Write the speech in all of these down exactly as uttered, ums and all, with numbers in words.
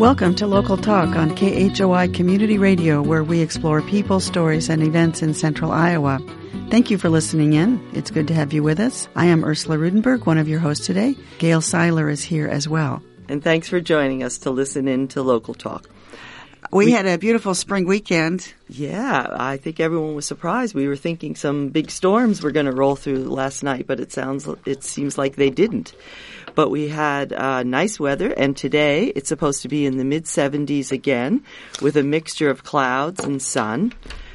Welcome to Local Talk on K H O I Community Radio, where we explore people, stories, and events in central Iowa. Thank you for listening in. It's good to have you with us. I am Ursula Rudenberg, one of your hosts today. Gail Seiler is here as well. And thanks for joining us to listen in to Local Talk. We, we had a beautiful spring weekend. Yeah, I think everyone was surprised. We were thinking some big storms were going to roll through last night, but it sounds, it seems like they didn't. But we had uh, nice weather, and today it's supposed to be in the mid seventies again, with a mixture of clouds and sun.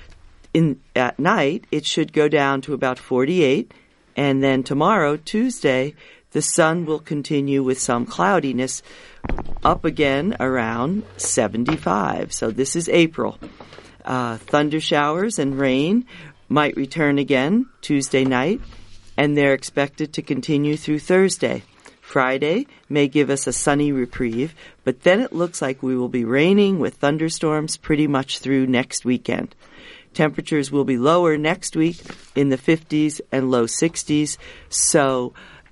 In at night, it should go down to about forty-eight, and then tomorrow, Tuesday, the sun will continue with some cloudiness, up again around seventy-five. So this is April. Uh, thunder showers and rain might return again Tuesday night, and they're expected to continue through Thursday. Friday may give us a sunny reprieve, but then it looks like we will be raining with thunderstorms pretty much through next weekend. Temperatures will be lower next week in the fifties and low sixties, so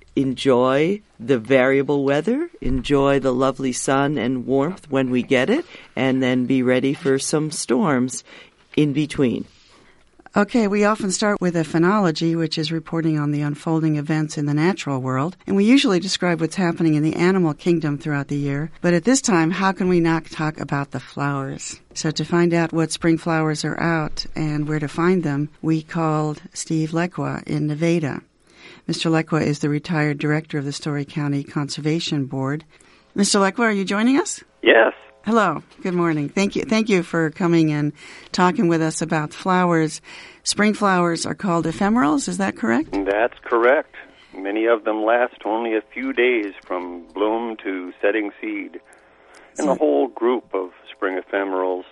enjoy the variable weather, enjoy the lovely sun and warmth when we get it, and then be ready for some storms in between. Okay, we often start with a phenology, which is reporting on the unfolding events in the natural world, and we usually describe what's happening in the animal kingdom throughout the year. But at this time, how can we not talk about the flowers? So to find out what spring flowers are out and where to find them, we called Steve Lekwa in Nevada. Mister Lekwa is the retired director of the Story County Conservation Board. Mister Lekwa, are you joining us? Yes. Hello. Good morning. Thank you. Thank you for coming and talking with us about flowers. Spring flowers are called ephemerals. Is that correct? That's correct. Many of them last only a few days from bloom to setting seed. And the whole group of spring ephemerals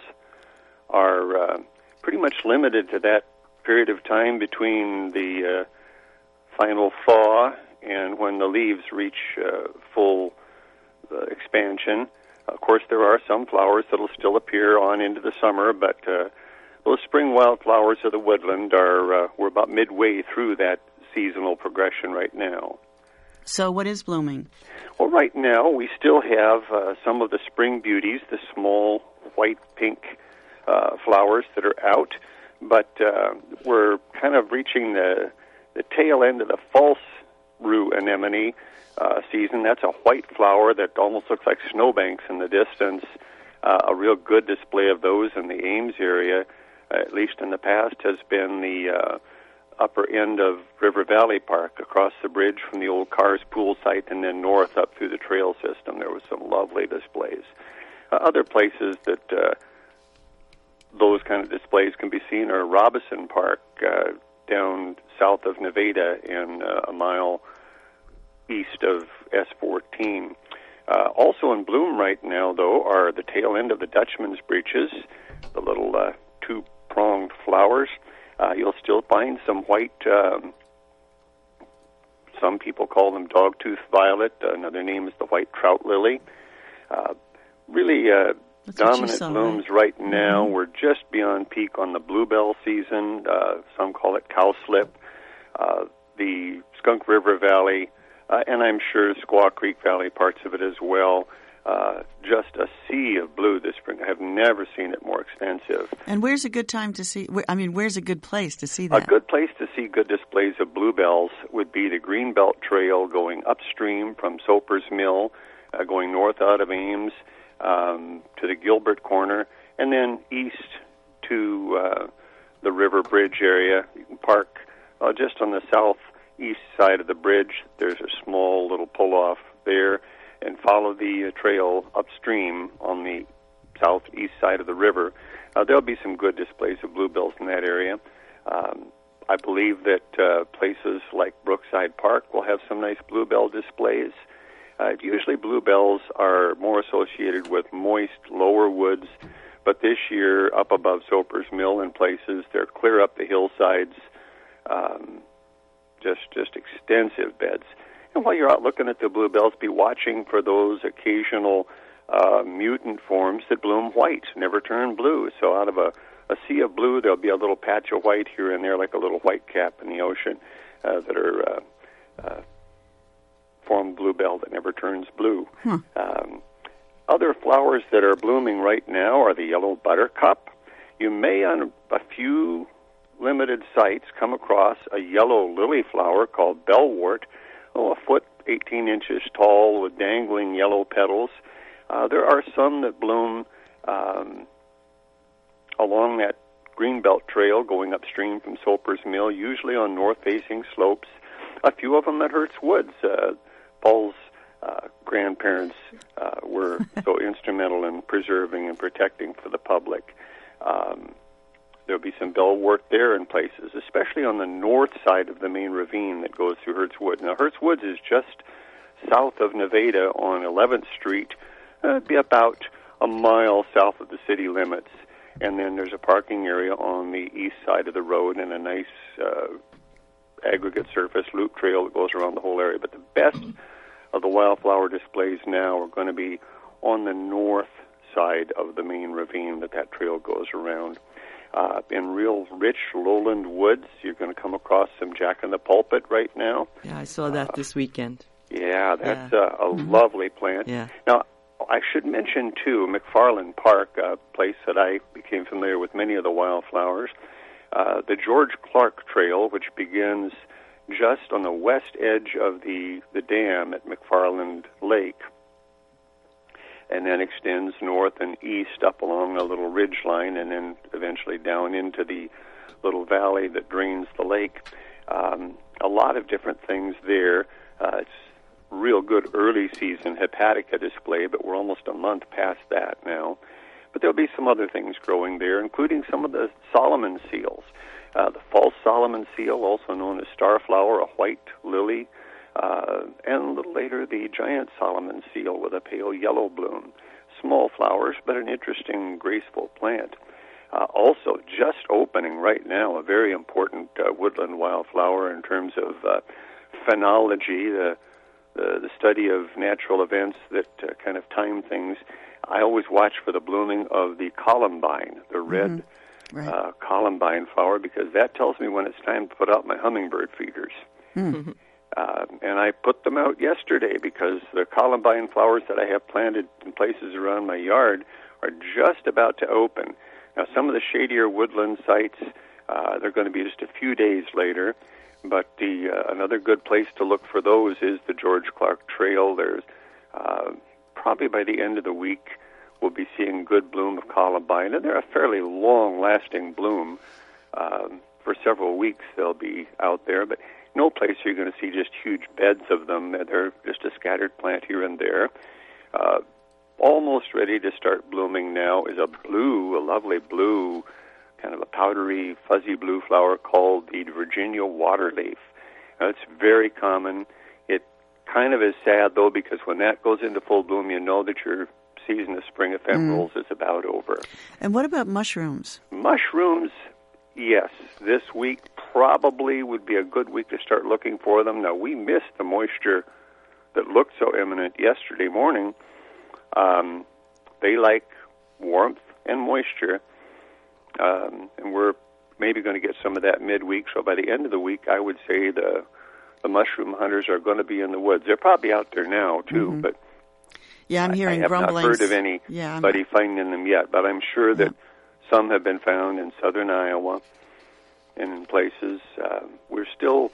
are uh, pretty much limited to that period of time between the uh, final thaw and when the leaves reach uh, full uh, expansion. Of course, there are some flowers that will still appear on into the summer, but uh, those spring wildflowers of the woodland are, uh, we're about midway through that seasonal progression right now. So what is blooming? Well, right now we still have uh, some of the spring beauties, the small white-pink uh, flowers that are out, but uh, we're kind of reaching the, the tail end of the false rue anemone Uh, season. That's a white flower that almost looks like snowbanks in the distance. Uh, a real good display of those in the Ames area, uh, at least in the past, has been the uh, upper end of River Valley Park, across the bridge from the old Cars Pool site, and then north up through the trail system. There was some lovely displays. Uh, other places that uh, those kind of displays can be seen are Robison Park, uh, down south of Nevada, in uh, a mile east of S fourteen. Uh, also in bloom right now, though, are the tail end of the Dutchman's breeches, the little uh, two-pronged flowers. Uh, you'll still find some white, um, some people call them dogtooth violet. Another name is the white trout lily. Uh, really uh, dominant blooms right, right now. Mm-hmm. We're just beyond peak on the bluebell season. Uh, some call it cowslip. Uh, the Skunk River Valley, Uh, and I'm sure Squaw Creek Valley, parts of it as well. Uh, just a sea of blue this spring. I have never seen it more extensive. And where's a good time to see, I mean, where's a good place to see that? A good place to see good displays of bluebells would be the Greenbelt Trail going upstream from Soper's Mill, uh, going north out of Ames um, to the Gilbert Corner, and then east to uh, the River Bridge area. You can park uh, just on the south east side of the bridge. There's a small little pull-off there, and follow the uh, trail upstream on the southeast side of the river. Uh, there'll be some good displays of bluebells in that area. Um, I believe that uh, places like Brookside Park will have some nice bluebell displays. Uh, usually bluebells are more associated with moist lower woods, but this year up above Soper's Mill in places, they're clear up the hillsides, um, just just extensive beds. And while you're out looking at the bluebells, be watching for those occasional uh, mutant forms that bloom white, never turn blue. So out of a, a sea of blue, there'll be a little patch of white here and there, like a little white cap in the ocean, uh, that are uh, uh, form bluebell that never turns blue. Hmm. Um, other flowers that are blooming right now are the yellow buttercup. You may, on a few limited sites, come across a yellow lily flower called bellwort, oh, a foot, eighteen inches tall with dangling yellow petals. Uh, there are some that bloom um, along that Greenbelt Trail going upstream from Soper's Mill, usually on north-facing slopes. A few of them at Hertz Woods. Uh, Paul's uh, grandparents uh, were so instrumental in preserving and protecting for the public. Um, there'll be some bellwort there in places, especially on the north side of the main ravine that goes through Hertz Woods. Now, Hertz Woods is just south of Nevada on eleventh Street. Uh, it'd be about a mile south of the city limits. And then there's a parking area on the east side of the road and a nice uh, aggregate surface loop trail that goes around the whole area. But the best of the wildflower displays now are going to be on the north side of the main ravine that that trail goes around. Uh, in real rich lowland woods, you're going to come across some jack-in-the-pulpit right now. Yeah, I saw that uh, this weekend. Yeah, that's yeah. a, a mm-hmm. lovely plant. Yeah. Now, I should mention, too, McFarland Park, a place that I became familiar with many of the wildflowers. Uh, the George Clark Trail, which begins just on the west edge of the, the dam at McFarland Lake, and then extends north and east up along a little ridge line, and then eventually down into the little valley that drains the lake. Um, a lot of different things there. Uh, it's real good early season hepatica display, but we're almost a month past that now. But there'll be some other things growing there, including some of the Solomon seals. Uh, the false Solomon seal, also known as starflower, a white lily, uh, and a little later the giant Solomon seal with a pale yellow bloom. Small flowers, but an interesting, graceful plant. Uh, also, just opening right now, a very important uh, woodland wildflower in terms of uh, phenology, the The, the study of natural events that uh, kind of time things. I always watch for the blooming of the columbine, the red mm-hmm. right. uh, columbine flower, because that tells me when it's time to put out my hummingbird feeders. Mm-hmm. Uh, and I put them out yesterday because the columbine flowers that I have planted in places around my yard are just about to open. Now, some of the shadier woodland sites, uh, they're going to be just a few days later. But the uh, another good place to look for those is the George Clark Trail. There's uh, probably by the end of the week we'll be seeing good bloom of columbine, and they're a fairly long-lasting bloom. Um, for several weeks they'll be out there, but no place you're going to see just huge beds of them. They're just a scattered plant here and there. Uh, almost ready to start blooming now is a blue, a lovely blue, kind of a powdery, fuzzy blue flower called the Virginia waterleaf. Now, it's very common. It kind of is sad, though, because when that goes into full bloom, you know that your season of spring ephemerals mm. is about over. And what about mushrooms? Mushrooms, yes. This week probably would be a good week to start looking for them. Now, we missed the moisture that looked so imminent yesterday morning. Um, they like warmth and moisture. Um, and we're maybe going to get some of that midweek. So by the end of the week, I would say the the mushroom hunters are going to be in the woods. They're probably out there now, too. Mm-hmm. But yeah, I'm hearing I have grumblings. not heard of anybody yeah, finding them yet. But I'm sure that yeah. some have been found in southern Iowa and in places. Uh, we're still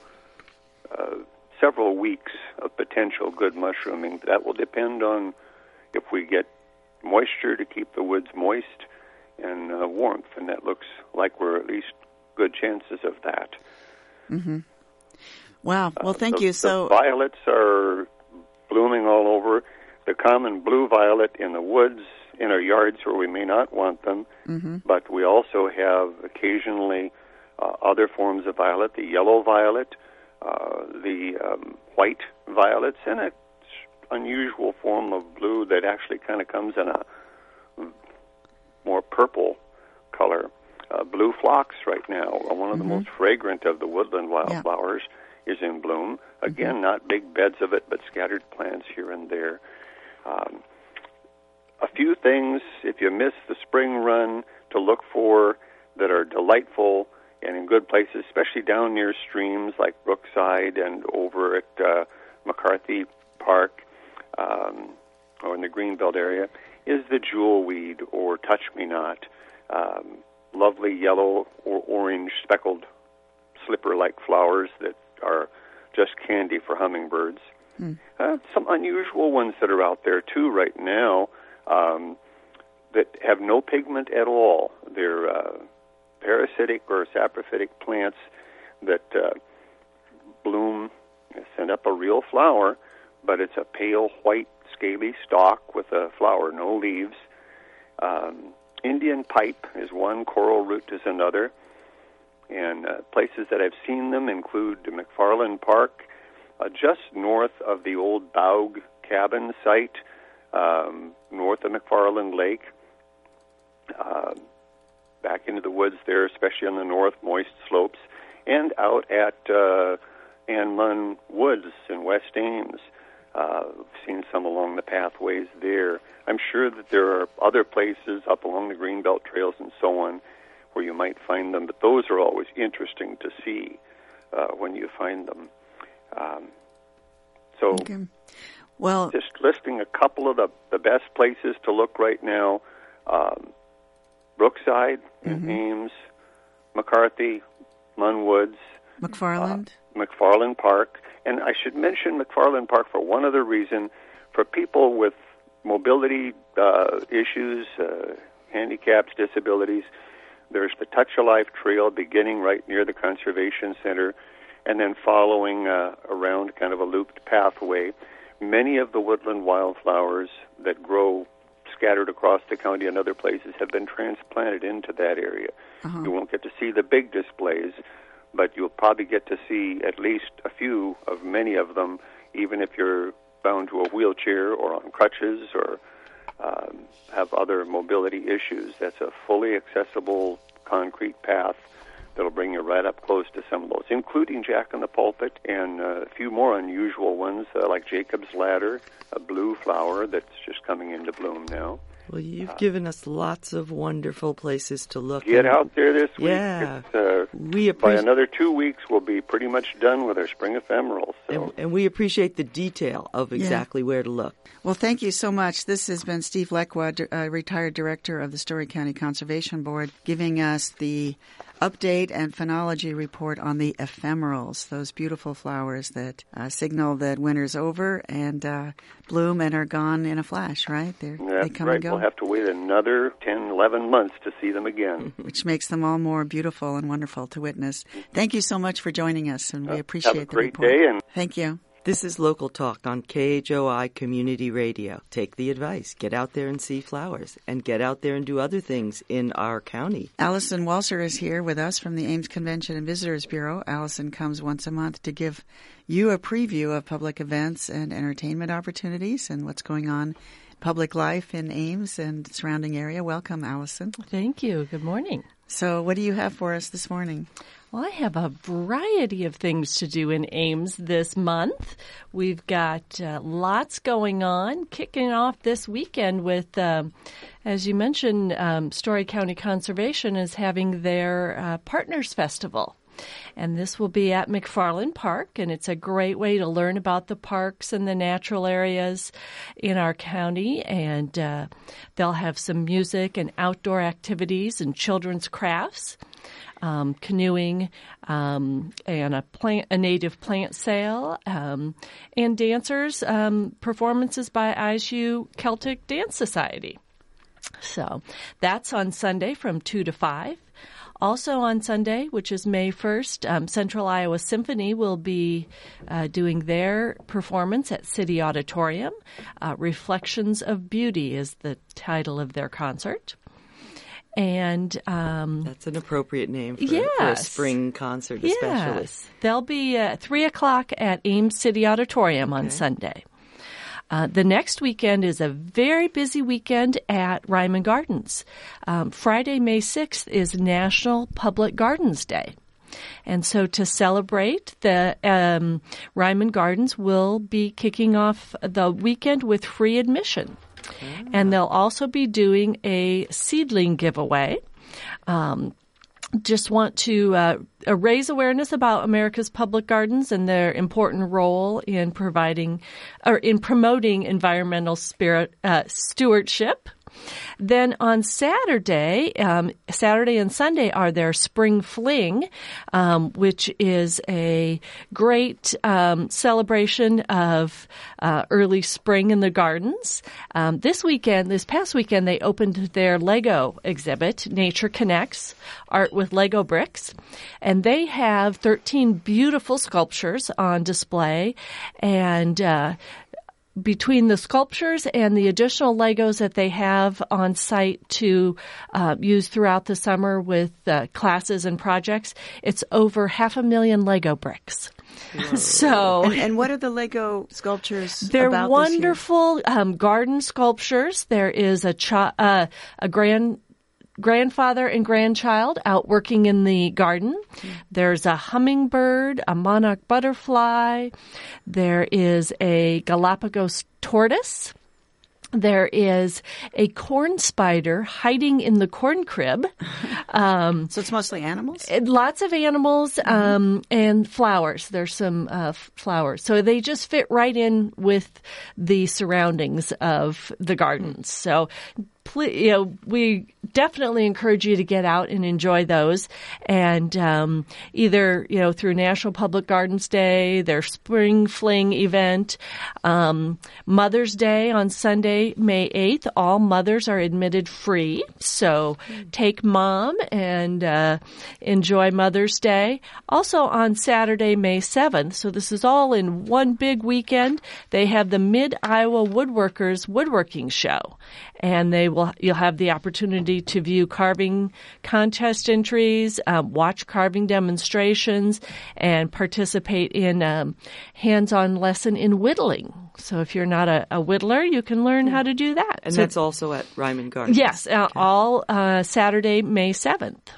uh, several weeks of potential good mushrooming. That will depend on if we get moisture to keep the woods moist and uh, warmth, and that looks like we're at least good chances of that. Mm-hmm. Wow. Well, thank uh, the, you. So the violets are blooming all over. The common blue violet in the woods, in our yards where we may not want them, mm-hmm. but we also have occasionally uh, other forms of violet, the yellow violet, uh, the um, white violets, and an unusual form of blue that actually kind of comes in a more purple color. Uh, blue phlox right now, one of mm-hmm. the most fragrant of the woodland wildflowers, yeah. is in bloom. Again, mm-hmm. not big beds of it, but scattered plants here and there. Um, a few things, if you miss the spring run, to look for that are delightful and in good places, especially down near streams like Brookside and over at uh, McCarthy Park um, or in the Greenbelt area, is the jewelweed or touch-me-not, um, lovely yellow or orange speckled slipper-like flowers that are just candy for hummingbirds. Mm. Uh, some unusual ones that are out there, too, right now, um, that have no pigment at all. They're uh, parasitic or saprophytic plants that uh, bloom, send up a real flower, but it's a pale white scaly stalk with a flower, no leaves. Um, Indian pipe is one, coral root is another. And uh, places that I've seen them include McFarland Park, uh, just north of the old Baug cabin site, um, north of McFarland Lake, uh, back into the woods there, especially on the north, moist slopes, and out at uh, Ann Munn Woods in West Ames. Uh, I've seen some along the pathways there. I'm sure that there are other places up along the Greenbelt trails and so on where you might find them, but those are always interesting to see uh, when you find them. Um, so, okay. Well, just listing a couple of the, the best places to look right now, um, Brookside, mm-hmm. Ames, McCarthy, Munn Woods, McFarland. Uh, McFarland Park. And I should mention McFarland Park for one other reason. For people with mobility uh, issues, uh, handicaps, disabilities, there's the Touch a Life Trail beginning right near the Conservation Center and then following uh, around kind of a looped pathway. Many of the woodland wildflowers that grow scattered across the county and other places have been transplanted into that area. Uh-huh. You won't get to see the big displays, but you'll probably get to see at least a few of many of them, even if you're bound to a wheelchair or on crutches or um, have other mobility issues. That's a fully accessible concrete path that'll bring you right up close to some of those, including Jack in the Pulpit and uh, a few more unusual ones uh, like Jacob's Ladder, a blue flower that's just coming into bloom now. Well, you've uh, given us lots of wonderful places to look. Get out there this week. Yeah. It's, uh, we appreci- by another two weeks, we'll be pretty much done with our spring ephemerals. So. And, and we appreciate the detail of exactly yeah. where to look. Well, thank you so much. This has been Steve Lecqua, uh, retired director of the Story County Conservation Board, giving us the update and phenology report on the ephemerals, those beautiful flowers that uh, signal that winter's over and uh, bloom and are gone in a flash, right? They're, That's they come right. and go. We'll have to wait another ten, eleven months to see them again. Which makes them all more beautiful and wonderful to witness. Thank you so much for joining us, and we appreciate the report. Have a great day. And Thank you. This is Local Talk on K H O I Community Radio. Take the advice. Get out there and see flowers, and get out there and do other things in our county. Allison Walser is here with us from the Ames Convention and Visitors Bureau. Allison comes once a month to give you a preview of public events and entertainment opportunities and what's going on public life in Ames and surrounding area. Welcome, Allison. Thank you. Good morning. So what do you have for us this morning? Well, I have a variety of things to do in Ames this month. We've got uh, lots going on, kicking off this weekend with, um, as you mentioned, um, Story County Conservation is having their uh, Partners Festival. And this will be at McFarland Park, and it's a great way to learn about the parks and the natural areas in our county. And uh, they'll have some music and outdoor activities and children's crafts. Um, canoeing, um, and a plant, a native plant sale, um, and dancers, um, performances by I S U Celtic Dance Society. So that's on Sunday from two to five. Also on Sunday, which is May first, um, Central Iowa Symphony will be uh, doing their performance at City Auditorium. Uh, Reflections of Beauty is the title of their concert. And um, that's an appropriate name for, yes. for a spring concert, especially. Yes. They'll be at three o'clock at Ames City Auditorium okay. on Sunday. Uh, the next weekend is a very busy weekend at Ryman Gardens. Um, Friday, May sixth is National Public Gardens Day. And so to celebrate, the um, Ryman Gardens will be kicking off the weekend with free admission. Ah. And they'll also be doing a seedling giveaway. Um, just want to uh, raise awareness about America's public gardens and their important role in providing or in promoting environmental spirit uh, stewardship. Then on Saturday, um, Saturday and Sunday are their Spring Fling, um, which is a great um, celebration of uh, early spring in the gardens. Um, this weekend, this past weekend, they opened their Lego exhibit, Nature Connects, Art with Lego Bricks, and they have thirteen beautiful sculptures on display, and uh, between the sculptures and the additional Legos that they have on site to uh, use throughout the summer with uh, classes and projects, it's over half a million Lego bricks. Whoa. So, and, and what are the Lego sculptures? They're about wonderful this year? Um, garden sculptures. There is a ch- uh, a grand. grandfather and grandchild out working in the garden. Mm. There's a hummingbird, a monarch butterfly. There is a Galapagos tortoise. There is a corn spider hiding in the corn crib. Um, so it's mostly animals? Lots of animals um, mm-hmm. and flowers. There's some uh, f- flowers. So they just fit right in with the surroundings of the gardens. So please, you know, we definitely encourage you to get out and enjoy those. And um, either, you know, through National Public Gardens Day, their Spring Fling event, um, Mother's Day on Sunday, May eighth, all mothers are admitted free. So mm. take mom and uh, enjoy Mother's Day. Also on Saturday, May seventh, so this is all in one big weekend, they have the Mid-Iowa Woodworkers Woodworking Show. And they will, you'll have the opportunity to view carving contest entries, um, watch carving demonstrations, and participate in um, hands-on lesson in whittling. So if you're not a, a whittler, you can learn how to do that. And so, that's also at Ryman Gardens. Yes, uh, okay. all uh, Saturday, May seventh.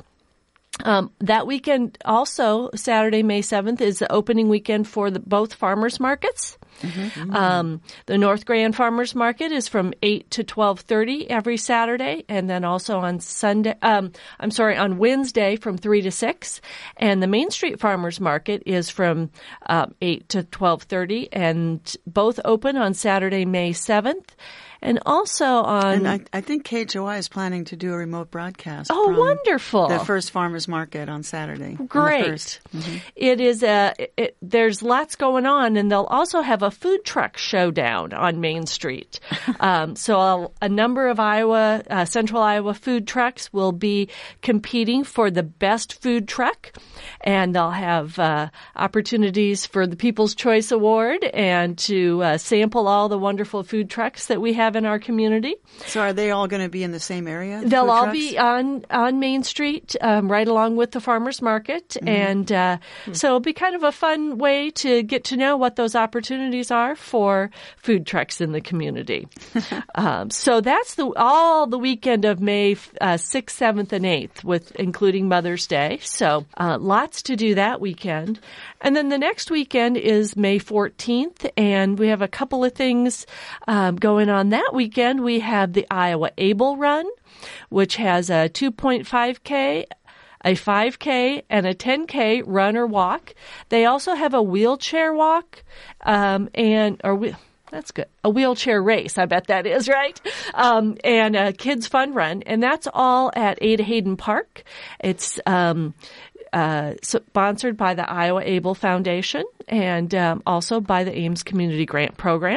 Um, that weekend also, Saturday, May seventh, is the opening weekend for the, both farmers markets. Mm-hmm. Um, the North Grand Farmers Market is from eight to twelve thirty every Saturday, and then also on Sunday, um, I'm sorry, on Wednesday from three to six. And the Main Street Farmers Market is from uh, eight to twelve thirty, and both open on Saturday, May seventh. And also on... And I, I think K H O I is planning to do a remote broadcast. Oh, from wonderful. The first farmers market on Saturday. Great. On mm-hmm. It is a, it, there's lots going on, and they'll also have a food truck showdown on Main Street. um, so a, a number of Iowa, uh, Central Iowa food trucks will be competing for the best food truck, and they'll have uh, opportunities for the People's Choice Award and to uh, sample all the wonderful food trucks that we have in our community. So are they all going to be in the same area? The They'll all trucks? be on, on Main Street, um, right along with the farmers market. Mm-hmm. And uh, mm-hmm. so it'll be kind of a fun way to get to know what those opportunities are for food trucks in the community. um, so that's the all the weekend of May uh, sixth, seventh, and eighth, with including Mother's Day. So uh, lots to do that weekend. And then the next weekend is May fourteenth, and we have a couple of things um, going on that weekend. We have the Iowa Able Run, which has a two point five K, a five K, and a ten K run or walk. They also have a wheelchair walk, um, and or we. That's good. A wheelchair race, I bet that is, right? Um, and a kids fun run, and that's all at Ada Hayden Park. It's um, uh, sponsored by the Iowa Able Foundation and um, also by the Ames Community Grant Program.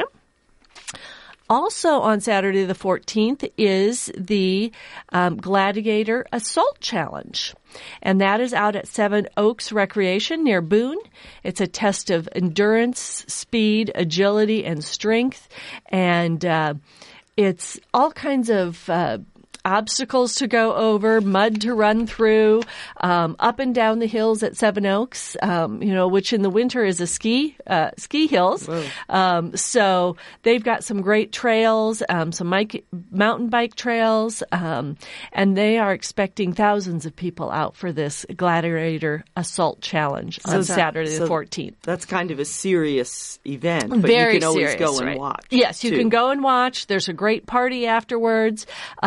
Also on Saturday the fourteenth is the um, Gladiator Assault Challenge, and that is out at Seven Oaks Recreation near Boone. It's a test of endurance, speed, agility, and strength, and uh, it's all kinds of uh, obstacles to go over, mud to run through, um, up and down the hills at Seven Oaks, um, you know, which in the winter is a ski, uh, ski hills. Um, so they've got some great trails, um, some mic- mountain bike trails, um, and they are expecting thousands of people out for this Gladiator Assault Challenge on so Saturday so the fourteenth. That's kind of a serious event, but Very you can always serious, go and right. watch. Yes, you too. can go and watch. There's a great party afterwards, um, and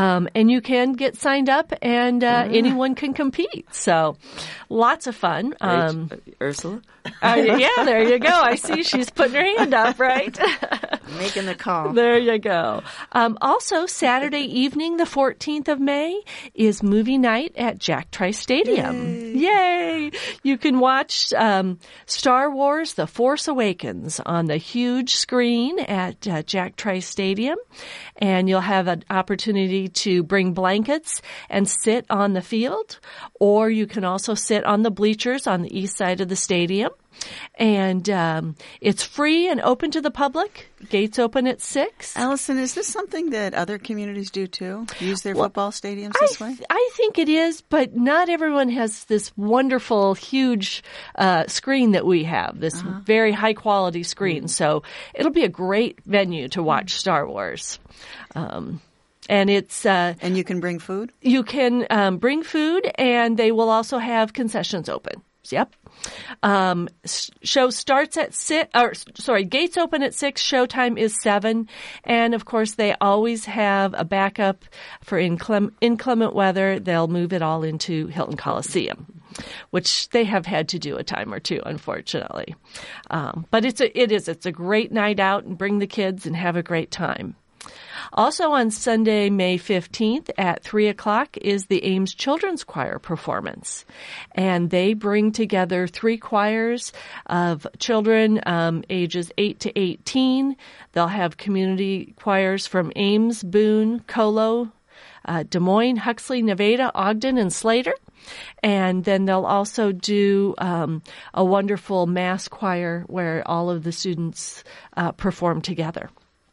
and you can get signed up, and uh, anyone can compete. So lots of fun. Um, Ursula? uh, yeah, there you go. I see she's putting her hand up, right? Making the call. There you go. Um, also, Saturday evening, the fourteenth of May, is movie night at Jack Trice Stadium. Yay! Yay. You can watch um, Star Wars The Force Awakens on the huge screen at uh, Jack Trice Stadium, and you'll have an opportunity to bring blankets and sit on the field, or you can also sit on the bleachers on the east side of the stadium. And um, it's free and open to the public. Gates open at six. Allison, is this something that other communities do too? Use their Well, football stadiums I, this way? I think it is, but not everyone has this wonderful, huge uh, screen that we have, this Uh-huh. very high-quality screen. So it'll be a great venue to watch Star Wars. Um, and it's uh, And you can bring food? you can um, bring food, and they will also have concessions open. Yep. Um, s- show starts at six, or sorry, gates open at six, showtime is seven. And of course, they always have a backup for inclem- inclement weather. They'll move it all into Hilton Coliseum, which they have had to do a time or two, unfortunately. Um, but it's a, it is, it's a great night out, and bring the kids and have a great time. Also on Sunday, May fifteenth at three o'clock is the Ames Children's Choir performance. And they bring together three choirs of children um, ages eight to eighteen. They'll have community choirs from Ames, Boone, Colo, uh, Des Moines, Huxley, Nevada, Ogden, and Slater. And then they'll also do um, a wonderful mass choir where all of the students uh, perform together.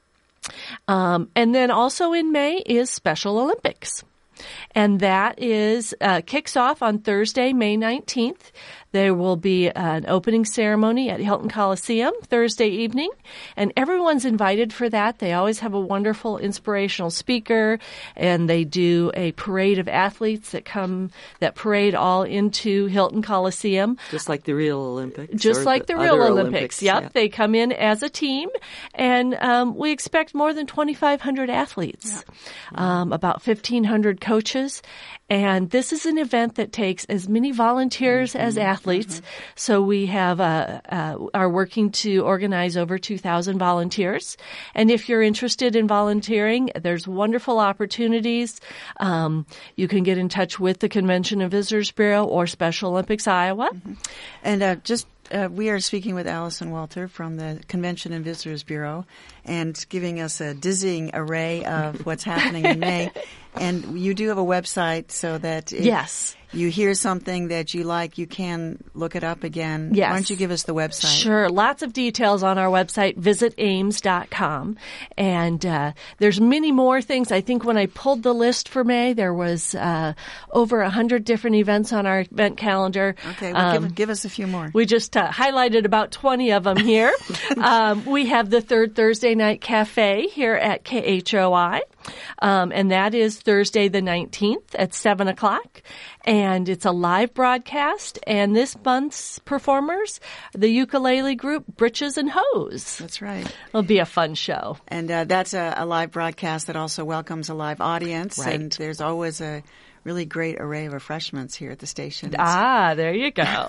Um, and then also in May is Special Olympics. And that is, uh, kicks off on Thursday, May nineteenth. There will be an opening ceremony at Hilton Coliseum Thursday evening, and everyone's invited for that. They always have a wonderful inspirational speaker, and they do a parade of athletes that come, that parade all into Hilton Coliseum. Just like the real Olympics. Just or like the, real other Olympics. Yep. Yeah. They come in as a team, and um, we expect more than twenty-five hundred athletes, yeah. um, about fifteen hundred coaches. And this is an event that takes as many volunteers mm-hmm. as athletes. Mm-hmm. So we have uh, uh, are working to organize over two thousand volunteers. And if you're interested in volunteering, there's wonderful opportunities. Um, you can get in touch with the Convention and Visitors Bureau or Special Olympics Iowa. Mm-hmm. And uh, just Uh, we are speaking with Allison Walter from the Convention and Visitors Bureau and giving us a dizzying array of what's happening in May. And you do have a website so that if yes. you hear something that you like, you can look it up again. Yes. Why don't you give us the website? Sure. Lots of details on our website, visit ames dot com. And uh, there's many more things. I think when I pulled the list for May, there was uh, over one hundred different events on our event calendar. Okay, well, um, give, give us a few more. We just uh, highlighted about twenty of them here. um, we have the Third Thursday Night Cafe here at K H O I. Um, and that is Thursday the nineteenth at seven o'clock. And it's a live broadcast. And this month's performers, the ukulele group Britches and Hose. That's right. It'll be a fun show. And uh, that's a, a live broadcast that also welcomes a live audience. Right. And there's always a really great array of refreshments here at the station. Ah, there you go.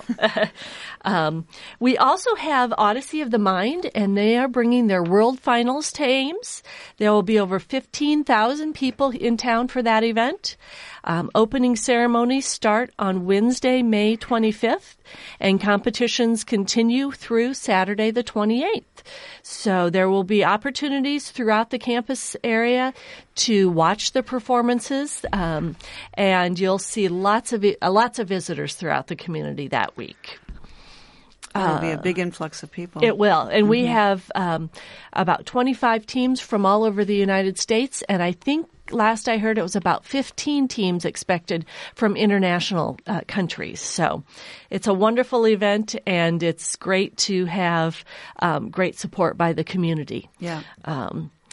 um, we also have Odyssey of the Mind, and they are bringing their World Finals to Ames. There will be over fifteen thousand people in town for that event. Um, opening ceremonies start on Wednesday, May twenty-fifth, and competitions continue through Saturday the twenty-eighth. So there will be opportunities throughout the campus area to watch the performances, um, and you'll see lots of uh, lots of visitors throughout the community that week. There'll be a big influx of people. It will. And Mm-hmm. we have um, about twenty-five teams from all over the United States, and I think last I heard it was about fifteen teams expected from international uh, countries. So it's a wonderful event, and it's great to have um, great support by the community. Yeah. Um,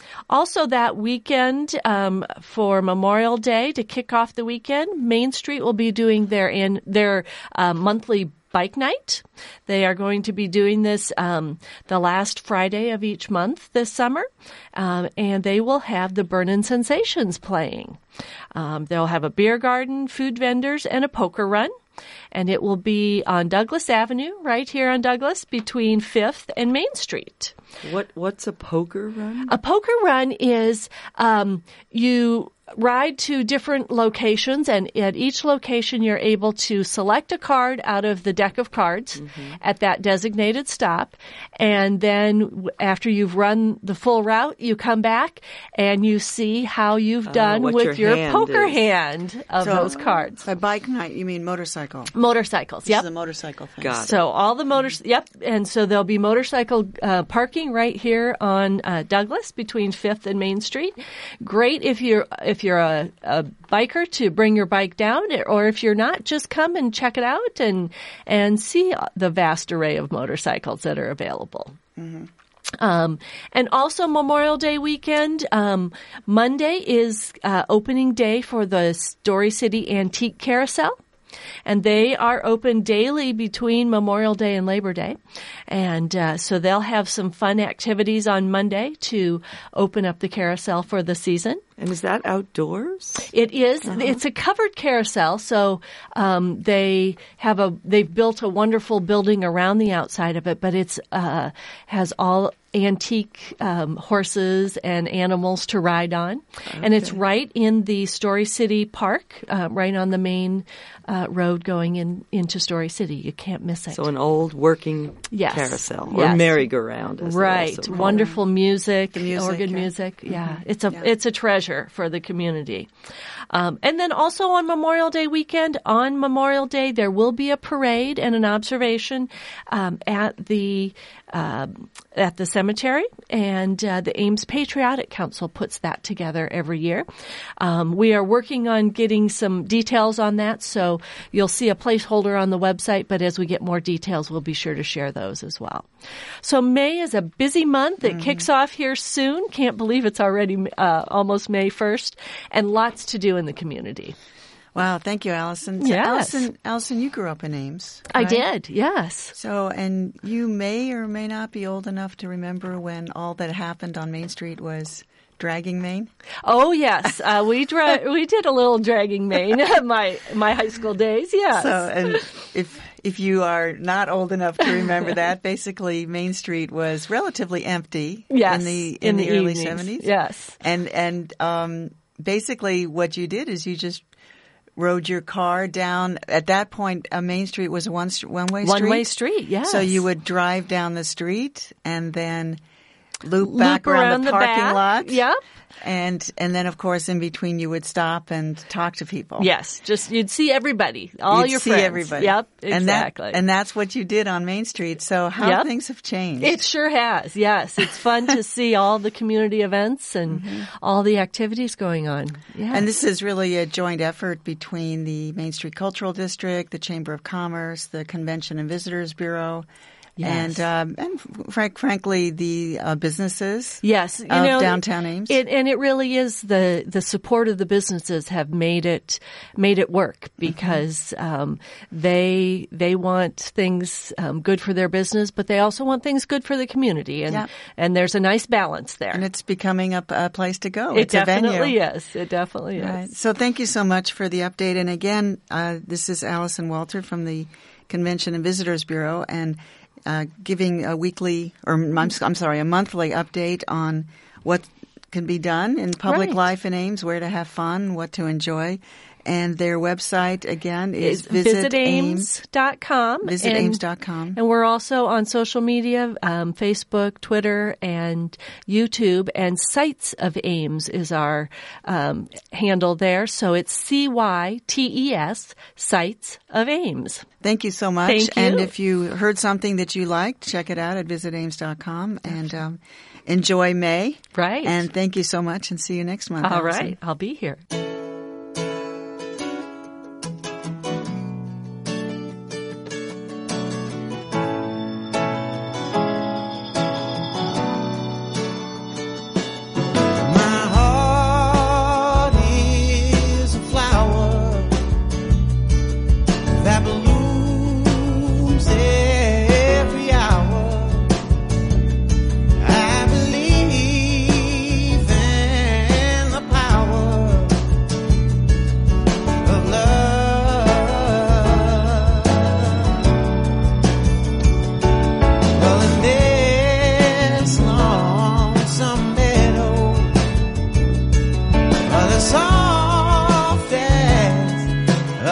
Also that weekend, um, for Memorial Day, to kick off the weekend, Main Street will be doing their in their uh, monthly bike night. They are going to be doing this um, the last Friday of each month this summer, um, and they will have the Burnin' Sensations playing. Um, they'll have a beer garden, food vendors, and a poker run. And it will be on Douglas Avenue, right here on Douglas, between fifth and Main Street. What What's a poker run? A poker run is um, you ride to different locations, and at each location you're able to select a card out of the deck of cards mm-hmm. at that designated stop, and then after you've run the full route, you come back and you see how you've done uh, with your, your hand poker is. hand of So, those cards. By bike night, you mean motorcycle? Motorcycles, This yep. is a motorcycle thing. Got it. So all the motors, yep, and so there'll be motorcycle uh, parking right here on uh, Douglas between fifth and Main Street. Great if you're if you're a, a biker to bring your bike down, or if you're not, just come and check it out and and see the vast array of motorcycles that are available. Mm-hmm. Um, and also Memorial Day weekend, um, Monday is uh, opening day for the Story City Antique Carousel. And they are open daily between Memorial Day and Labor Day. And uh, so they'll have some fun activities on Monday to open up the carousel for the season. And is that outdoors? It is. Uh-huh. It's a covered carousel, so um, they have a they've built a wonderful building around the outside of it, but it's uh, has all antique um, horses and animals to ride on, okay. And it's right in the Story City Park, uh, right on the main uh, road going in into Story City. You can't miss it. So an old working yes. carousel or yes. merry-go-round, as right? Also Wonderful music, music, organ yeah. music. Mm-hmm. Yeah, it's a yeah. it's a treasure for the community. Um, and then also on Memorial Day weekend, on Memorial Day, there will be a parade and an observation um, at the uh, at the cemetery, and uh, the Ames Patriotic Council puts that together every year. Um, we are working on getting some details on that, so you'll see a placeholder on the website, but as we get more details, we'll be sure to share those as well. So May is a busy month. It mm-hmm. kicks off here soon. Can't believe it's already uh, almost May first, and lots to do in the community. Wow, thank you, Allison. So yes. Allison, Allison, you grew up in Ames. I right? did, yes. So, and you may or may not be old enough to remember when all that happened on Main Street was dragging Maine? Oh yes, uh, we dra- we did a little dragging Maine in my my high school days. Yes. So, and if if you are not old enough to remember that, basically Main Street was relatively empty yes, in the in, in the, the early evenings. seventies. Yes, and and um, basically what you did is you just rode your car down. At that point, uh, Main Street was a one one way street. One way street. Yes. So you would drive down the street and then loop, loop back around, around the the parking back. lot. Yep. And and then, of course, in between you would stop and talk to people. Yes, just you'd see everybody, all you'd your see friends. everybody. Yep, and exactly. That, and that's what you did on Main Street. So how Yep. things have changed. It sure has, yes. It's fun to see all the community events and mm-hmm. all the activities going on. Yes. And this is really a joint effort between the Main Street Cultural District, the Chamber of Commerce, the Convention and Visitors Bureau, Yes. and um, and frank, frankly, the uh, businesses yes, you of know, downtown Ames. It, and it really is the the support of the businesses have made it made it work because mm-hmm. um, they they want things um, good for their business, but they also want things good for the community, and yep. and there's a nice balance there. And it's becoming a, a place to go. It It's a venue. definitely is. It definitely is. Right. So thank you so much for the update. And again, uh, this is Allison Walter from the Convention and Visitors Bureau, and Uh, giving a weekly, or I'm, I'm sorry, a monthly update on what can be done in public right. life in Ames, where to have fun, what to enjoy. And their website, again, is visit ames dot com. visit ames dot com. And we're also on social media, um, Facebook, Twitter, and YouTube. And Sites of Ames is our um, handle there. So it's C Y T E S, Sites of Ames. Thank you so much. Thank you. And if you heard something that you liked, check it out at visit ames dot com. And um, enjoy May. Right. And thank you so much, and see you next month. All Allison. right. I'll be here.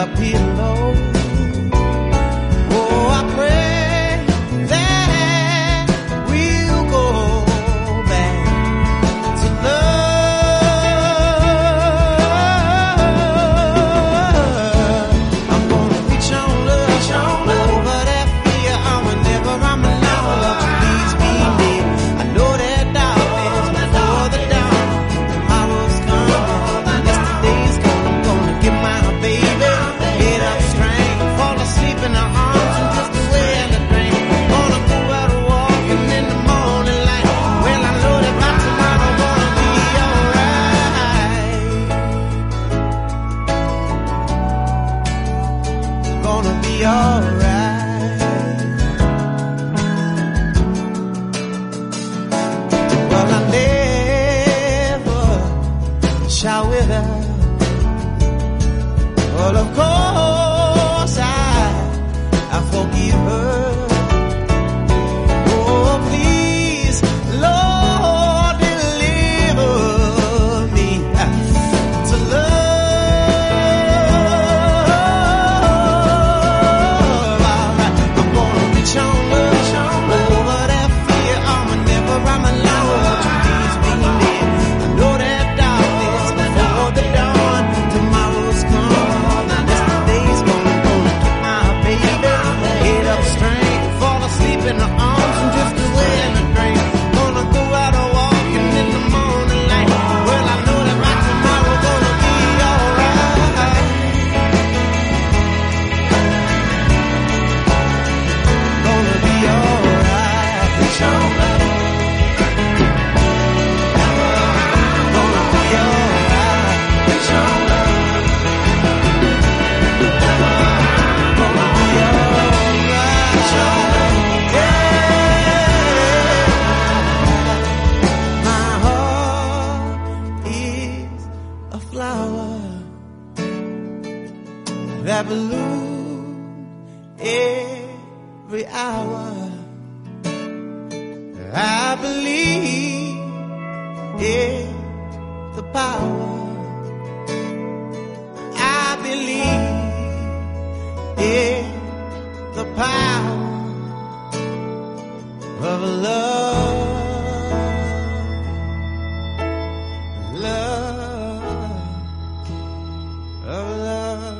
up here low. Oh, I pray that we'll go back to love. I'm gonna reach on love, reach on love. Over that fear, I'm whenever I'm alone. Love, please be near. I know that darkness before the dawn. Tomorrow's come, yesterday's gone. I'm gonna get my baby, head up straight, fall asleep in her arms and drift away in the drain. Gonna go out walking in the morning light. Well, I know that by tomorrow gonna be alright. Gonna be alright. Well, I never shall wither. Well, of course I, I forgive her. Oh, please, Lord, deliver me to love. Alright, I'm gonna reach on love, over that fear. I'm whenever I'm alone. Please be near. I know that darkness before the dawn. Tomorrow's come, yesterday's gone. I'm gonna get my baby, head up straight, fall asleep in her arms and drift away in the drain. Gonna go out a walking in the morning light. Well, I know that right tomorrow gonna be alright. Gonna be alright. Reach on love. Gonna be alright. Reach on love. Gonna be alright. Reach on love. Yeah. My heart is a flower that blooms every hour. I believe in the power. I believe in the power of love. Love. Of love.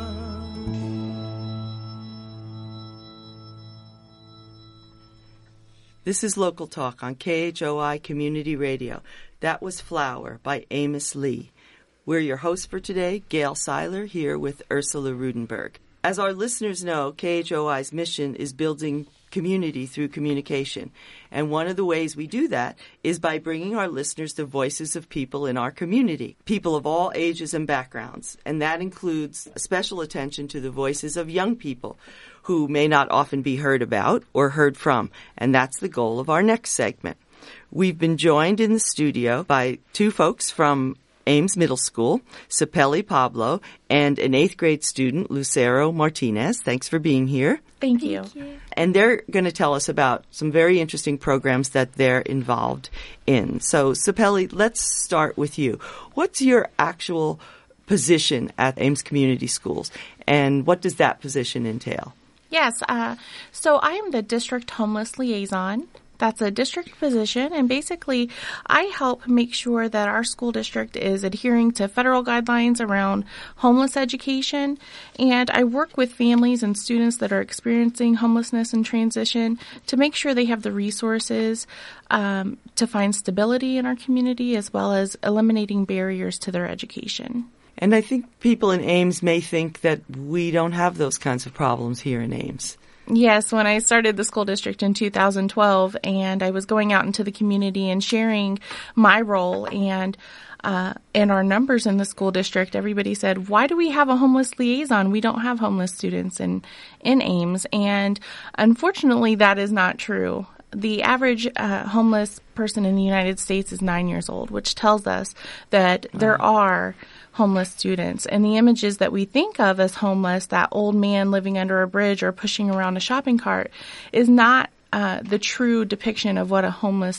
This is Local Talk on K H O I Community Radio. That was Flower by Amos Lee. We're your hosts for today, Gail Seiler, here with Ursula Rudenberg. As our listeners know, K H O I's mission is building community through communication. And one of the ways we do that is by bringing our listeners the voices of people in our community, people of all ages and backgrounds. And that includes special attention to the voices of young people who may not often be heard about or heard from. And that's the goal of our next segment. We've been joined in the studio by two folks from Ames Middle School, Sapelli Pablo, and an eighth grade student, Lucero Martinez. Thanks for being here. Thank you. Thank you. And they're going to tell us about some very interesting programs that they're involved in. So, Sapelli, let's start with you. What's your actual position at Ames Community Schools, and what does that position entail? Yes, uh, so I am the district homeless liaison. That's a district position, and basically I help make sure that our school district is adhering to federal guidelines around homeless education, and I work with families and students that are experiencing homelessness and transition to make sure they have the resources um, to find stability in our community, as well as eliminating barriers to their education. And I think people in Ames may think that we don't have those kinds of problems here in Ames. Yes, when I started the school district in two thousand twelve, and I was going out into the community and sharing my role and uh, and our numbers in the school district, everybody said, why do we have a homeless liaison? We don't have homeless students in, in Ames. And unfortunately, that is not true. The average uh, homeless person in the United States is nine years old, which tells us that there are homeless students. And the images that we think of as homeless, that old man living under a bridge or pushing around a shopping cart, is not uh, the true depiction of what a homeless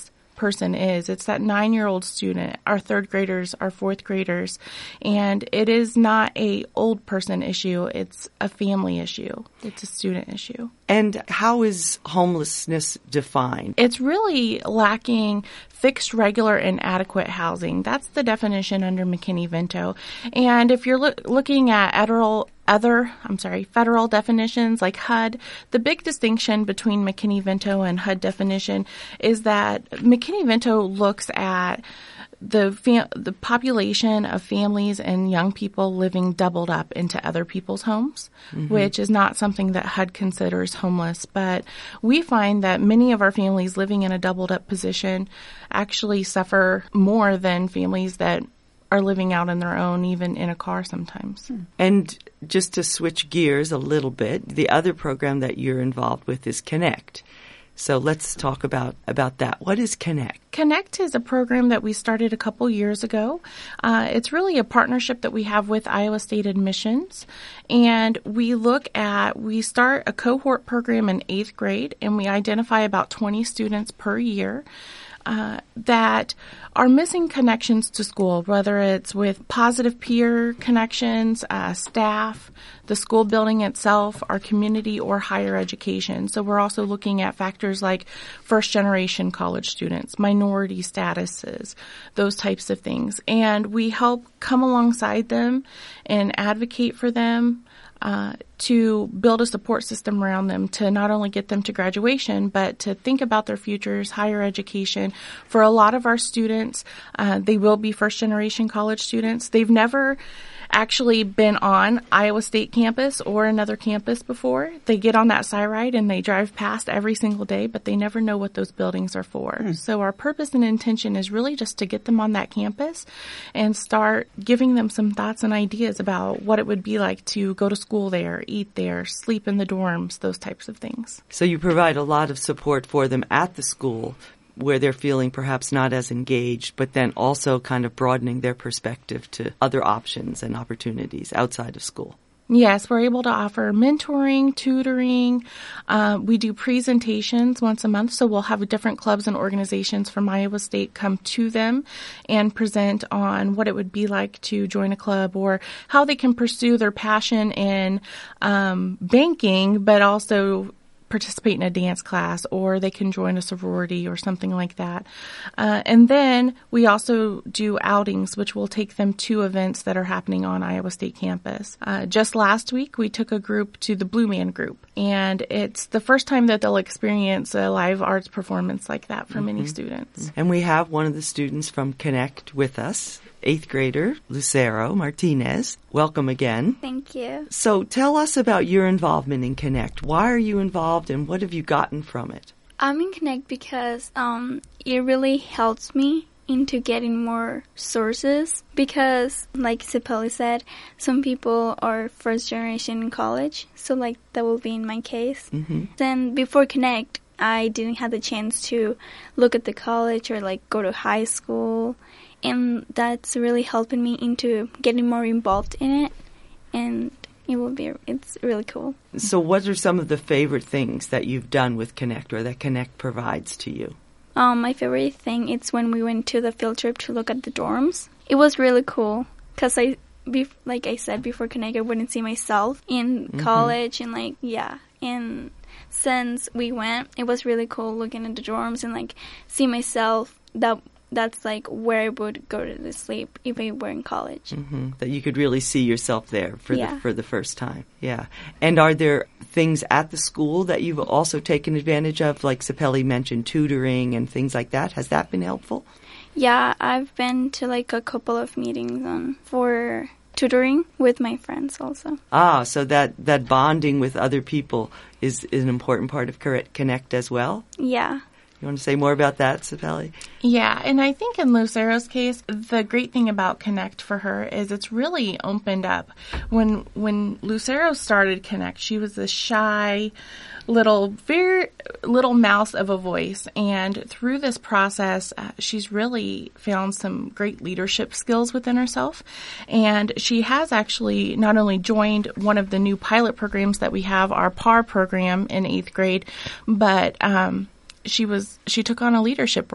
person is. It's that nine-year-old student, our third graders, our fourth graders. And it is not a old person issue. It's a family issue. It's a student issue. And how is homelessness defined? It's really lacking fixed, regular, and adequate housing. That's the definition under McKinney-Vento. And if you're loo- looking at federal, other, I'm sorry, federal definitions like H U D, the big distinction between McKinney-Vento and H U D definition is that McKinney-Vento looks at the fam- the population of families and young people living doubled up into other people's homes, mm-hmm. which is not something that H U D considers homeless. But we find that many of our families living in a doubled up position actually suffer more than families that are living out on their own, even in a car sometimes. And just to switch gears a little bit, the other program that you're involved with is Connect. So let's talk about, about that. What is Connect? Connect is a program that we started a couple years ago. Uh, it's really a partnership that we have with Iowa State Admissions. And we look at, we start a cohort program in eighth grade, and we identify about twenty students per year Uh, that are missing connections to school, whether it's with positive peer connections, uh, staff, the school building itself, our community, or higher education. So we're also looking at factors like first-generation college students, minority statuses, those types of things. And we help come alongside them and advocate for them Uh, to build a support system around them to not only get them to graduation, but to think about their futures, higher education. For a lot of our students, uh, they will be first-generation college students. They've never actually been on Iowa State campus or another campus before. They get on that Cyride and they drive past every single day, but they never know what those buildings are for. Mm. So our purpose and intention is really just to get them on that campus and start giving them some thoughts and ideas about what it would be like to go to school there, eat there, sleep in the dorms, those types of things. So you provide a lot of support for them at the school, where they're feeling perhaps not as engaged, but then also kind of broadening their perspective to other options and opportunities outside of school. Yes, we're able to offer mentoring, tutoring. Uh, we do presentations once a month, so we'll have different clubs and organizations from Iowa State come to them and present on what it would be like to join a club or how they can pursue their passion in um, banking, but also participate in a dance class, or they can join a sorority or something like that. Uh, and then we also do outings, which will take them to events that are happening on Iowa State campus. Uh, just last week, we took a group to the Blue Man Group, and it's the first time that they'll experience a live arts performance like that for mm-hmm. many students. And we have one of the students from Connect with us, eighth grader Lucero Martinez. Welcome again. Thank you. So tell us about your involvement in Connect. Why are you involved and what have you gotten from it? I'm in Connect because um, it really helps me into getting more sources because, like Cepelli said, some people are first generation in college, so like that will be in my case. Mm-hmm. Then before Connect, I didn't have the chance to look at the college or like go to high school. And that's really helping me into getting more involved in it, and it will be it's really cool. So what are some of the favorite things that you've done with Connect or that Connect provides to you? Um, my favorite thing is when we went to the field trip to look at the dorms. It was really cool because I, bef- like I said before Connect, I wouldn't see myself in mm-hmm. college and like yeah, and since we went, it was really cool looking at the dorms and like see myself that. That's like where I would go to sleep if I were in college. Mm-hmm. That you could really see yourself there for yeah. the for the first time. Yeah. And are there things at the school that you've also taken advantage of? Like Cepelli mentioned, tutoring and things like that. Has that been helpful? Yeah, I've been to like a couple of meetings um, for tutoring with my friends also. Ah, so that, that bonding with other people is, is an important part of Connect as well? Yeah. You want to say more about that, Cepelli? Yeah, and I think in Lucero's case, the great thing about Connect for her is it's really opened up. When when Lucero started Connect, she was a shy little, very little mouse of a voice, and through this process, uh, she's really found some great leadership skills within herself, and she has actually not only joined one of the new pilot programs that we have, our P A R program in eighth grade, but um, She was she took on a leadership role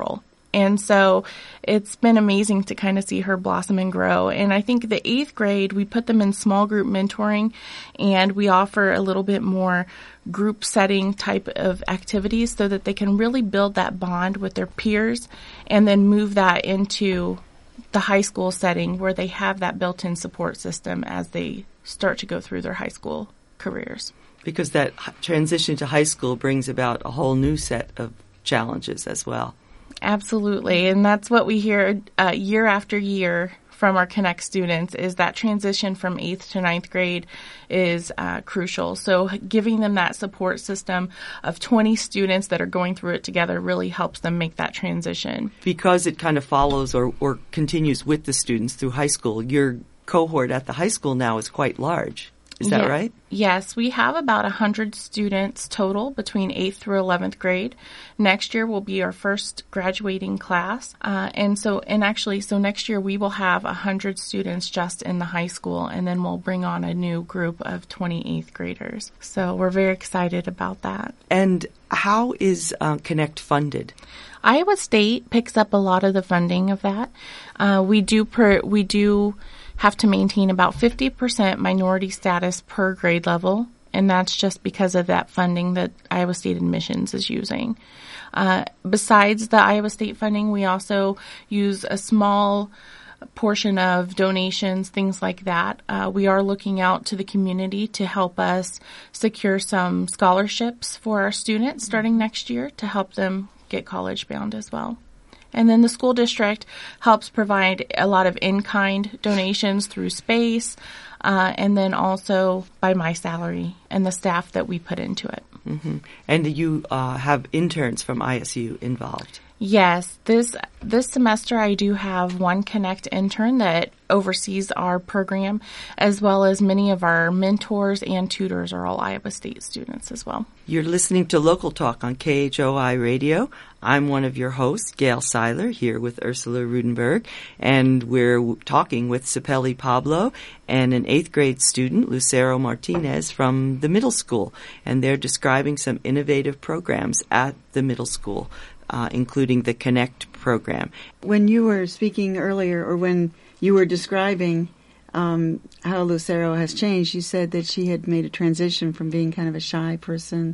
And so it's been amazing to kind of see her blossom and grow. And I think the eighth grade, we put them in small group mentoring, and we offer a little bit more group setting type of activities so that they can really build that bond with their peers and then move that into the high school setting where they have that built-in support system as they start to go through their high school careers. Because that h- transition to high school brings about a whole new set of challenges as well. Absolutely. And that's what we hear uh, year after year from our Connect students is that transition from eighth to ninth grade is uh, crucial. So giving them that support system of twenty students that are going through it together really helps them make that transition. Because it kind of follows or, or continues with the students through high school, your cohort at the high school now is quite large. Is that Yeah. right? Yes, we have about one hundred students total between eighth through eleventh grade. Next year will be our first graduating class. Uh, and so, and actually, so next year we will have one hundred students just in the high school, and then we'll bring on a new group of twenty-eighth graders. So we're very excited about that. And how is uh, Connect funded? Iowa State picks up a lot of the funding of that. Uh, we do per, we do have to maintain about fifty percent minority status per grade level, and that's just because of that funding that Iowa State Admissions is using. Uh, besides the Iowa State funding, we also use a small portion of donations, things like that. Uh, we are looking out to the community to help us secure some scholarships for our students starting next year to help them get college bound as well. And then the school district helps provide a lot of in-kind donations through space, uh, and then also by my salary and the staff that we put into it. Mm-hmm. And you uh, have interns from I S U involved. Yes, this this semester I do have one Connect intern that oversees our program, as well as many of our mentors and tutors are all Iowa State students as well. You're listening to Local Talk on K H O I Radio. I'm one of your hosts, Gail Seiler, here with Ursula Rudenberg, and we're w- talking with Cepelli Pablo and an eighth grade student, Lucero Martinez, from the middle school, and they're describing some innovative programs at the middle school, uh, including the Connect program. When you were speaking earlier, or when you were describing um, how Lucero has changed, you said that she had made a transition from being kind of a shy person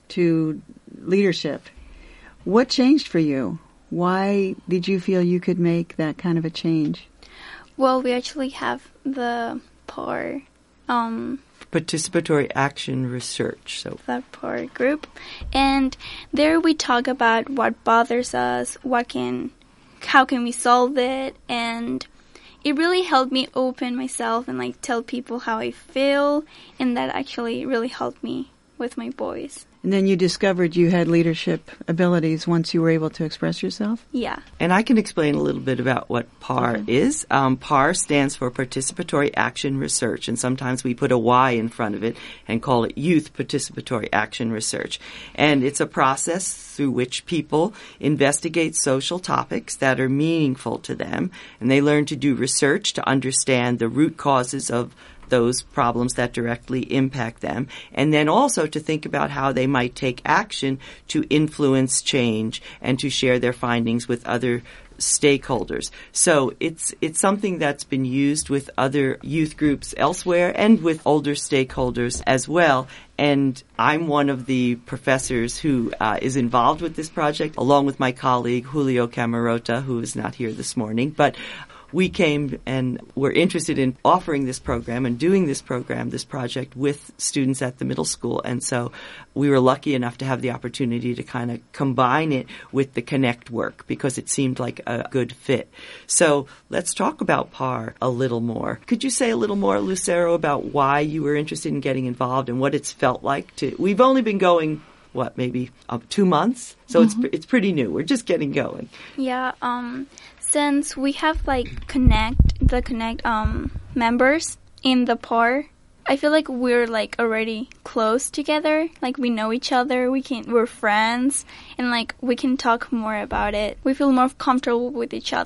to leadership. What changed for you? Why did you feel you could make that kind of a change? Well, we actually have the P A R, um, Participatory Action Research. So the P A R group, and there we talk about what bothers us, what can, how can we solve it, and it really helped me open myself and like tell people how I feel, and that actually really helped me with my boys. And then you discovered you had leadership abilities once you were able to express yourself? Yeah. And I can explain a little bit about what P A R Okay. is. Um, P A R stands for Participatory Action Research, and sometimes we put a Y in front of it and call it Youth Participatory Action Research. And it's a process through which people investigate social topics that are meaningful to them, and they learn to do research to understand the root causes of those problems that directly impact them, and then also to think about how they might take action to influence change and to share their findings with other stakeholders. So it's it's something that's been used with other youth groups elsewhere and with older stakeholders as well. And I'm one of the professors who uh, is involved with this project, along with my colleague Julio Camarota, who is not here this morning. But we came and were interested in offering this program and doing this program, this project, with students at the middle school. And so we were lucky enough to have the opportunity to kind of combine it with the Connect work because it seemed like a good fit. So let's talk about P A R a little more. Could you say a little more, Lucero, about why you were interested in getting involved and what it's felt like to... We've only been going, what, maybe uh, two months? So mm-hmm. it's it's pretty new. We're just getting going. Yeah, um... since we have like Connect, the Connect um members in the P A R, I feel like we're like already close together. Like we know each other, we can we're friends, and like we can talk more about it. We feel more comfortable with each other.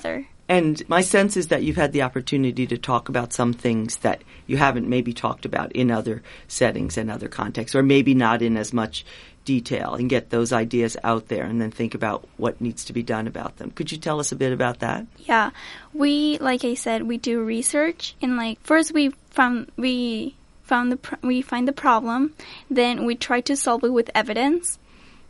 And my sense is that you've had the opportunity to talk about some things that you haven't maybe talked about in other settings and other contexts, or maybe not in as much detail, and get those ideas out there and then think about what needs to be done about them. Could you tell us a bit about that? Yeah, we, like I said, we do research, and like first we found we found the pr- we find the problem, then we try to solve it with evidence,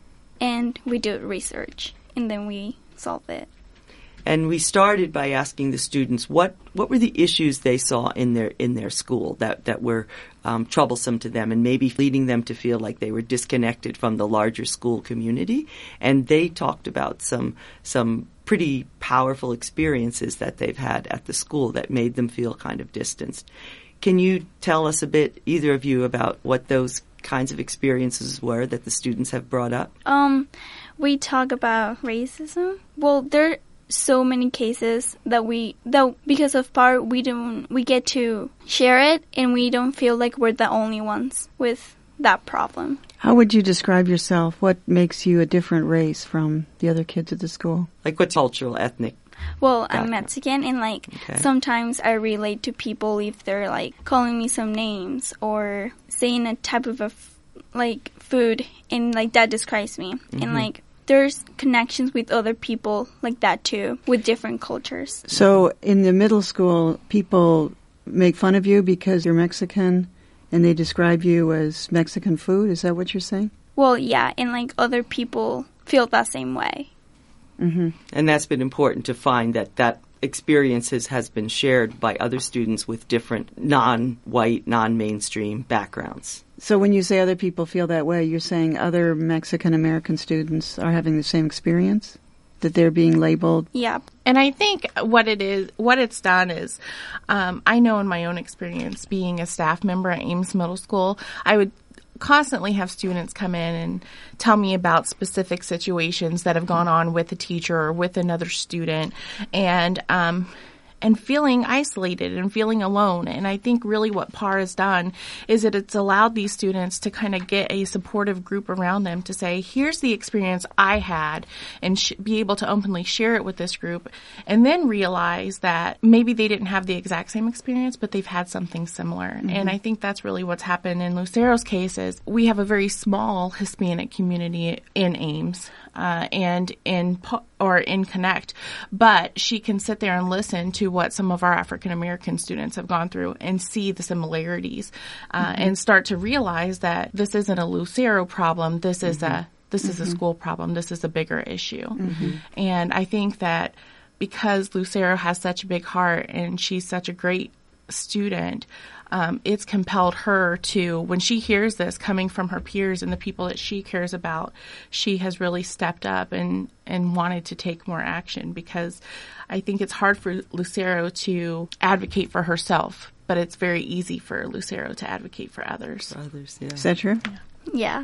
and we do research, and then we solve it. And we started by asking the students what, what were the issues they saw in their in their school that that were um, troublesome to them, and maybe leading them to feel like they were disconnected from the larger school community. And they talked about some some pretty powerful experiences that they've had at the school that made them feel kind of distanced. Can you tell us a bit, either of you, about what those kinds of experiences were that the students have brought up? Um, we talk about racism. Well, there so many cases that we that because of part we don't we get to share it, and we don't feel like we're the only ones with that problem. How would you describe yourself? What makes you a different race from the other kids at the school? Like what's cultural, ethnic? Well, Got I'm it. Mexican, and like Okay. sometimes I relate to people if they're like calling me some names or saying a type of a f- like food, and like that describes me. Mm-hmm. And like there's connections with other people like that too, with different cultures. So in the middle school, people make fun of you because you're Mexican, and they describe you as Mexican food. Is that what you're saying? Well, yeah, and like other people feel that same way. Mm-hmm. And that's been important to find that that experiences has been shared by other students with different non-white, non-mainstream backgrounds. So when you say other people feel that way, you're saying other Mexican-American students are having the same experience? That they're being labeled? Yeah. And I think what it is, what it's done is, um, I know in my own experience being a staff member at Ames Middle School, I would constantly have students come in and tell me about specific situations that have gone on with a teacher or with another student, and um, and feeling isolated and feeling alone. And I think really what P A R has done is that it's allowed these students to kind of get a supportive group around them to say, here's the experience I had, and sh- be able to openly share it with this group, and then realize that maybe they didn't have the exact same experience, but they've had something similar. Mm-hmm. And I think that's really what's happened in Lucero's case is we have a very small Hispanic community in Ames. Uh, and in or in Connect, but she can sit there and listen to what some of our African American students have gone through and see the similarities, uh, mm-hmm. and start to realize that this isn't a Lucero problem. This is mm-hmm. a this is mm-hmm. a school problem. This is a bigger issue, mm-hmm. and I think that because Lucero has such a big heart and she's such a great student, um, it's compelled her to, when she hears this coming from her peers and the people that she cares about, she has really stepped up and, and wanted to take more action, because I think it's hard for Lucero to advocate for herself, but it's very easy for Lucero to advocate for others. For others, yeah. Is that true? Yeah.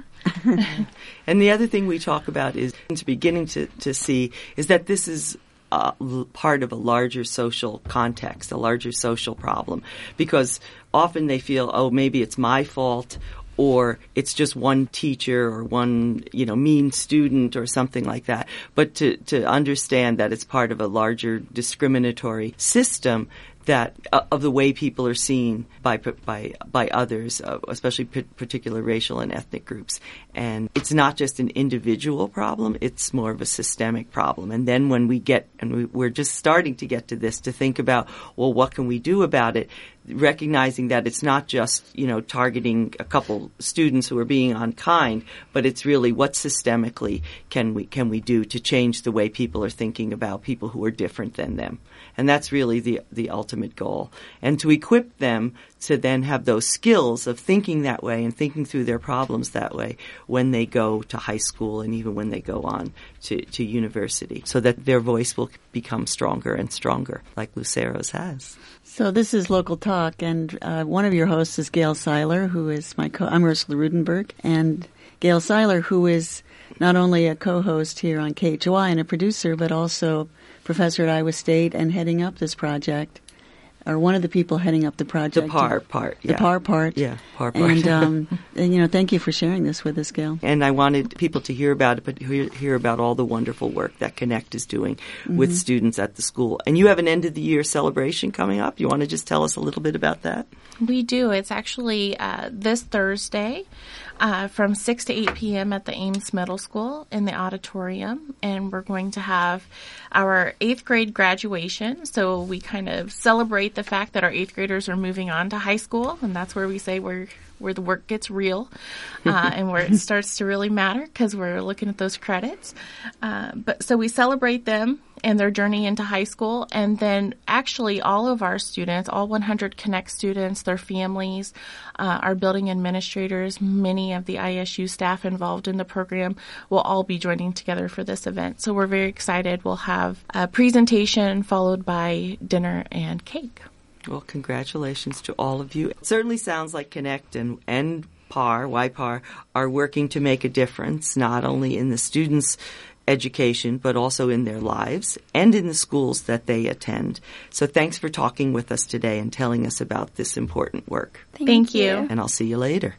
And the other thing we talk about is beginning to, to see is that this is Uh, l- part of a larger social context, a larger social problem, because often they feel, oh, maybe it's my fault, or it's just one teacher or one, you know, mean student or something like that. But to, to understand that it's part of a larger discriminatory system that uh, of the way people are seen by by by others, uh, especially p- particular racial and ethnic groups. And it's not just an individual problem; it's more of a systemic problem. And then when we get, and we, we're just starting to get to this, to think about, well, what can we do about it? Recognizing that it's not just, you know, targeting a couple students who are being unkind, but it's really what systemically can we can we do to change the way people are thinking about people who are different than them. And that's really the the ultimate goal. And to equip them to then have those skills of thinking that way and thinking through their problems that way when they go to high school and even when they go on to, to university, so that their voice will become stronger and stronger, like Lucero's has. So this is Local Talk, and uh, one of your hosts is Gail Seiler, who is my co- I'm Ursula Rudenberg, and Gail Seiler, who is not only a co-host here on K H O I and a producer, but also professor at Iowa State and heading up this project. or one of the people heading up the project. The P A R part, yeah. The P A R part. Yeah, P A R part. And, um, and, you know, thank you for sharing this with us, Gail. And I wanted people to hear about it, but hear, hear about all the wonderful work that Connect is doing mm-hmm. with students at the school. And you have an end-of-the-year celebration coming up. You want to just tell us a little bit about that? We do. It's actually uh, this Thursday uh, from six to eight p.m. at the Ames Middle School in the auditorium. And we're going to have our eighth grade graduation. So we kind of celebrate the fact that our eighth graders are moving on to high school. And that's where we say we're where the work gets real uh, and where it starts to really matter because we're looking at those credits. Uh, but so we celebrate them and their journey into high school. And then actually all of our students, all one hundred Connect students, their families, uh, our building administrators, many of the I S U staff involved in the program will all be joining together for this event. So we're very excited. We'll have a presentation followed by dinner and cake. Well, congratulations to all of you. It certainly sounds like Connect and, and P A R, Y P A R, are working to make a difference, not only in the students' education, but also in their lives and in the schools that they attend. So thanks for talking with us today and telling us about this important work. Thank, Thank you. And I'll see you later.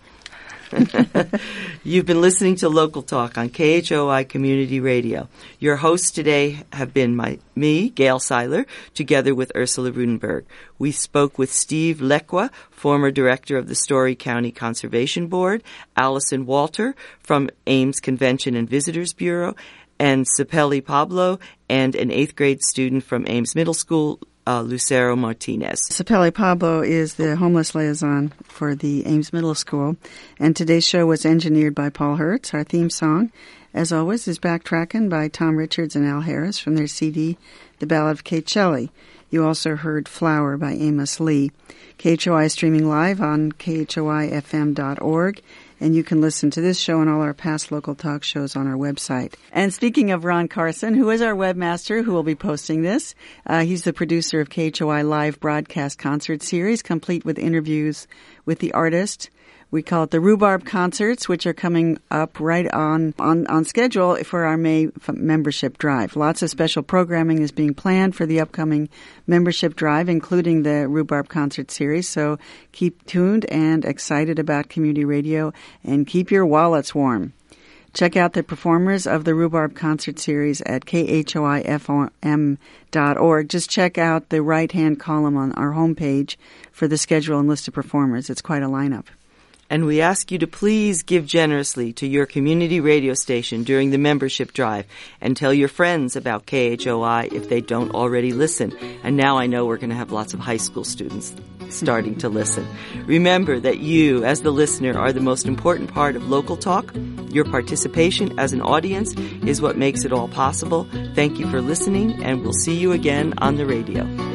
You've been listening to Local Talk on K H O I Community Radio. Your hosts today have been my, me, Gail Seiler, together with Ursula Rudenberg. We spoke with Steve Lecqua, former director of the Story County Conservation Board, Allison Walter from Ames Convention and Visitors Bureau, and Cepelli Pablo, and an eighth grade student from Ames Middle School, Uh, Lucero Martinez. Cepelli Pablo is the homeless liaison for the Ames Middle School, and today's show was engineered by Paul Hertz. Our theme song, as always, is Backtrackin' by Tom Richards and Al Harris from their C D, The Ballad of Kate Shelley. You also heard Flower by Amos Lee. K H O I is streaming live on K H O I F M dot org. And you can listen to this show and all our past Local Talk shows on our website. And speaking of Ron Carson, who is our webmaster, who will be posting this, uh, he's the producer of K H O I Live Broadcast Concert Series, complete with interviews with the artist. We call it the Rhubarb Concerts, which are coming up right on, on, on schedule for our May f- membership drive. Lots of special programming is being planned for the upcoming membership drive, including the Rhubarb Concert Series. So keep tuned and excited about community radio and keep your wallets warm. Check out the performers of the Rhubarb Concert Series at K H O I F M dot org. Just check out the right-hand column on our homepage for the schedule and list of performers. It's quite a lineup. And we ask you to please give generously to your community radio station during the membership drive and tell your friends about K H O I if they don't already listen. And now I know we're going to have lots of high school students starting to listen. Remember that you, as the listener, are the most important part of Local Talk. Your participation as an audience is what makes it all possible. Thank you for listening, and we'll see you again on the radio.